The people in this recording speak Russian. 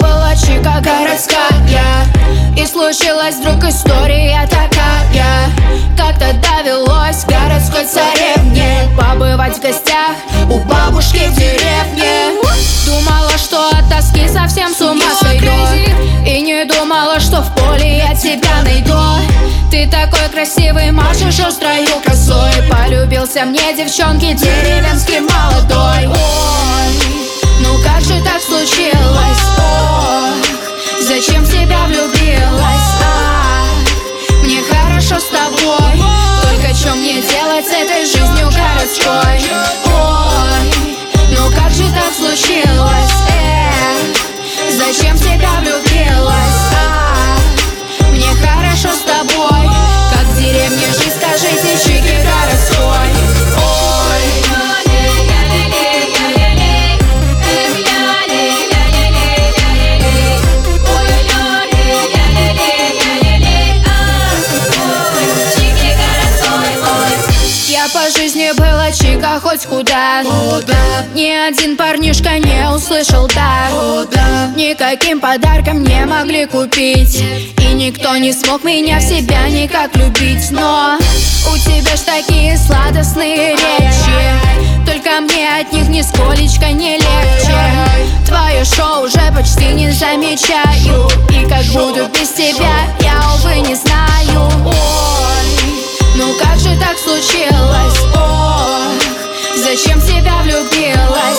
была чика городская, и случилась вдруг история такая. Как-то довелось городской царевне побывать в гостях у бабушки в деревне. Думала, что от тоски совсем с ума сойду, и не думала, что в поле я тебя найду. Ты такой красивый, машешь острой косой. Полюбился мне девчонки деревенский молодой. Ой, ну как же так случилось? Ох, зачем в тебя влюбилась? Ах, мне хорошо с тобой, только что мне делать с этой жизнью городской? Ой, ну как же так случилось? Зачем в тебя влюбилась? Ах, мне хорошо с тобой, как в деревне жить, скажите, чики городской. Ой, я по жизни была чика хоть куда. Ни один парнишка не услышал так. Никаким подарком не могли купить, и никто не смог меня в себя никак любить. Но у тебя ж такие сладостные речи, только мне от них нисколечко не легче. Твое шоу уже почти не замечаю, и как буду без тебя, я, увы, не знаю. Ой, ну как же так случилось? Ох, зачем в тебя влюбилась?